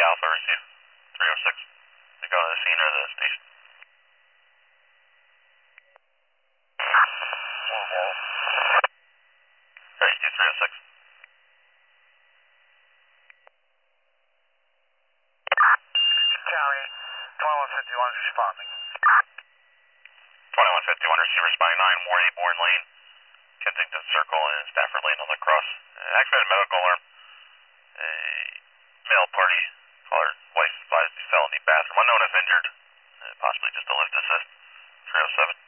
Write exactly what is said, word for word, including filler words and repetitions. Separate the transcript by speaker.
Speaker 1: Alpha, receive. three oh six. You go to the scene or the station. thirty-two, three oh six.
Speaker 2: County, twenty-one fifty-one is responding.
Speaker 1: twenty-one fifty-one, receive responding nine, Ward eight, Bourne Lane, Kensington Circle, and Stafford Lane on the cross. Uh, accident medical alarm. A male party, caller, wife, advised felony bathroom. Unknown if injured, uh, possibly just a lift assist. three oh seven.